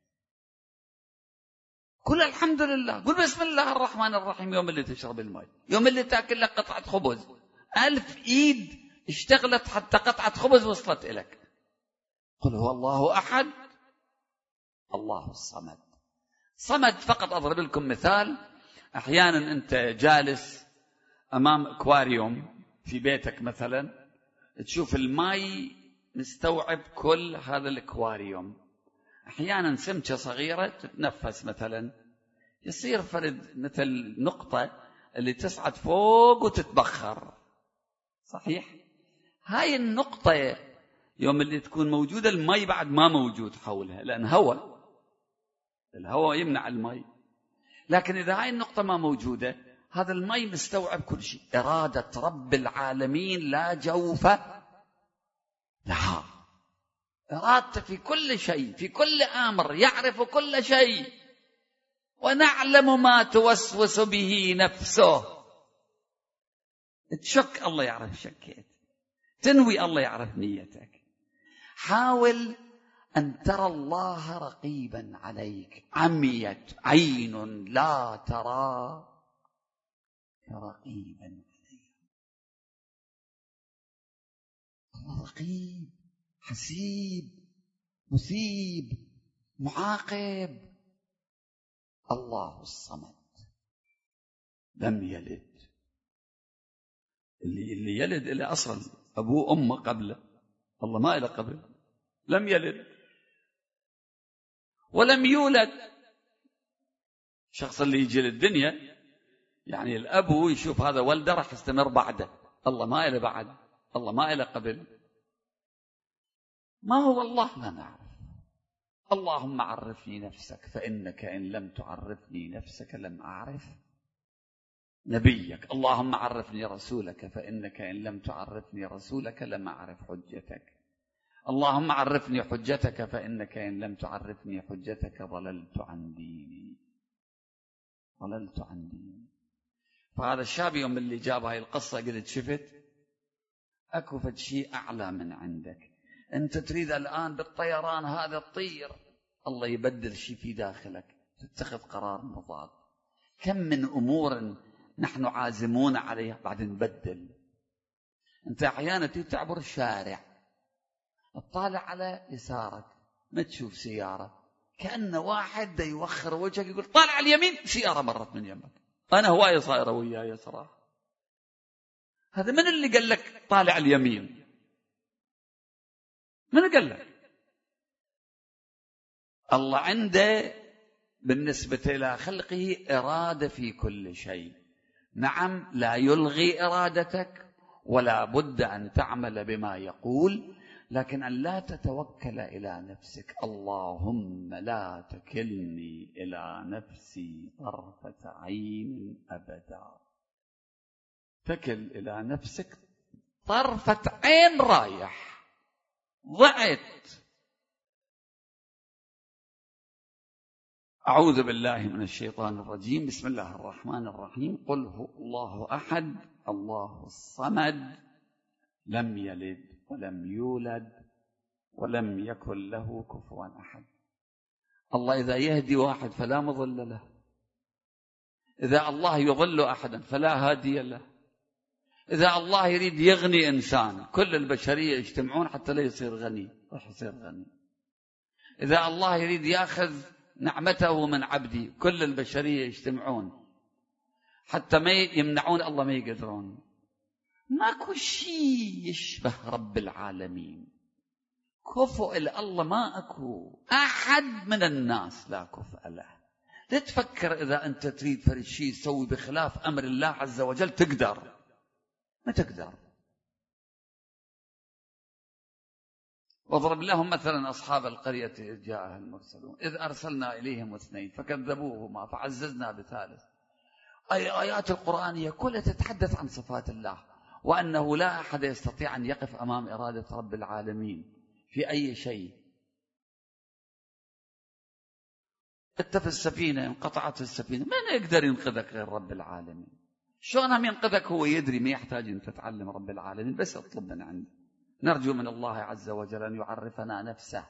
كل الحمد لله. قل بسم الله الرحمن الرحيم يوم اللي تشرب الماء، يوم اللي تأكل لك قطعة خبز، ألف إيد اشتغلت حتى قطعة خبز وصلت إليك. قل هو الله أحد الله الصمد. صمد فقط. أضرب لكم مثال. أحيانا أنت جالس أمام أكواريوم في بيتك مثلا، تشوف الماء مستوعب كل هذا الأكواريوم. أحيانا سمكة صغيرة تتنفس مثلا، يصير فرد مثل نقطة اللي تصعد فوق وتتبخر، صحيح؟ هاي النقطة يوم اللي تكون موجودة الماء بعد ما موجود حولها، لأن هواء، الهواء يمنع الماء. لكن إذا هاي النقطة ما موجودة، هذا الماء مستوعب كل شيء. إرادة رب العالمين لا جوف لها. إرادته في كل شيء، في كل أمر، يعرف كل شيء. ونعلم ما توسوس به نفسه. تشك الله يعرف شكيت، تنوي الله يعرف نيتك. حاول أن ترى الله رقيبا عليك. عميت عين لا ترى كرقيبا عليك. الله رقيب، حسيب، مثيب، معاقب. الله الصمد لم يلد. اللي, اللي يلد إلى أصلا أبوه أمه قبله، الله ما إلى قبل. لم يلد ولم يولد. الشخص اللي يجي للدنيا يعني الأب يشوف هذا ولده راح يستمر بعده، الله ما إله بعد، الله ما إله قبل. ما هو الله لا نعرف. اللهم عرفني نفسك فإنك إن لم تعرفني نفسك لم أعرف نبيك. اللهم عرفني رسولك فإنك إن لم تعرفني رسولك لم أعرف حجتك. اللهم عرفني حجتك فإنك إن لم تعرفني حجتك ضللت عن ديني، ضللت عن ديني. فهذا الشاب يوم اللي جاب هاي القصة قلت شفت أكو فد شيء أعلى من عندك، أنت تريد الآن بالطيران هذا الطير، الله يبدل شيء في داخلك، تتخذ قرار مضاد. كم من أمور نحن عازمون عليها بعد نبدل. أنت أحيانا تعبر الشارع تطالع على يسارك ما تشوف سيارة، كأن واحد دا يوخر وجهك يقول طالع على اليمين سيارة مرت من يمك. أنا هواية صايرة وياي صراحة. هذا من اللي قال لك طالع على اليمين؟ من قال لك؟ الله عنده بالنسبة إلى خلقه إرادة في كل شيء. نعم لا يلغي إرادتك ولا بد أن تعمل بما يقول، لكن أن لا تتوكل إلى نفسك. اللهم لا تكلني إلى نفسي طرفة عين أبدا. تكل إلى نفسك طرفة عين رايح ضعت. أعوذ بالله من الشيطان الرجيم. بسم الله الرحمن الرحيم. قل هو الله أحد الله الصمد لم يلد ولم يولد ولم يكن له كفوا أحد. الله إذا يهدي واحد فلا مضل له، إذا الله يضل أحدا فلا هادي له، إذا الله يريد يغني إنسان كل البشرية يجتمعون حتى لا يصير غني راح يصير غني، إذا الله يريد يأخذ نعمته من عبدي كل البشرية يجتمعون حتى ما يمنعون الله ما يقدرون. ماكو شيء يشبه رب العالمين. كفؤ الله ما أكو أحد من الناس لا كفؤ له. لا تفكر إذا أنت تريد فرد شيء تسوي بخلاف أمر الله عز وجل تقدر، ما تقدر. واضرب لهم مثلا أصحاب القرية إذ جاءها المرسلون إذ أرسلنا إليهم اثنين فكذبوهما فعززنا بثالث. أي آيات القرآنية كلها تتحدث عن صفات الله، وأنه لا أحد يستطيع أن يقف أمام إرادة رب العالمين في أي شيء. أنت في السفينة انقطعت السفينة، من يقدر ينقذك غير رب العالمين؟ شلون ينقذك؟ هو يدري، ما يحتاج أن تتعلم رب العالمين، بس اطلب من عنده. نرجو من الله عز وجل أن يعرفنا نفسه.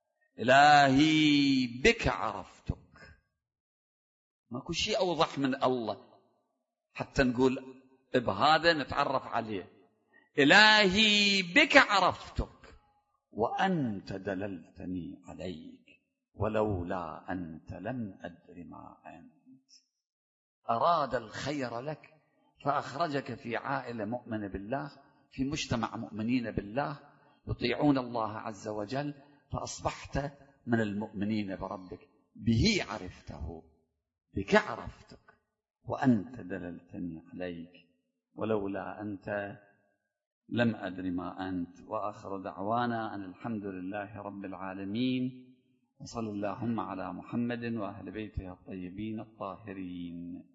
إلهي بك عرفتك. ماكو شيء أوضح من الله حتى نقول بهذا نتعرف عليه. إلهي بك عرفتك وأنت دللتني عليك ولولا أنت لم أدر ما أنت. أراد الخير لك فأخرجك في عائلة مؤمنة بالله، في مجتمع مؤمنين بالله يطيعون الله عز وجل، فأصبحت من المؤمنين بربك. به عرفته، بك عرفتك وأنت دللتني عليك ولولا أنت لم أدر ما أنت. وآخر دعوانا أن الحمد لله رب العالمين، وصلى اللهم على محمد وأهل بيته الطيبين الطاهرين.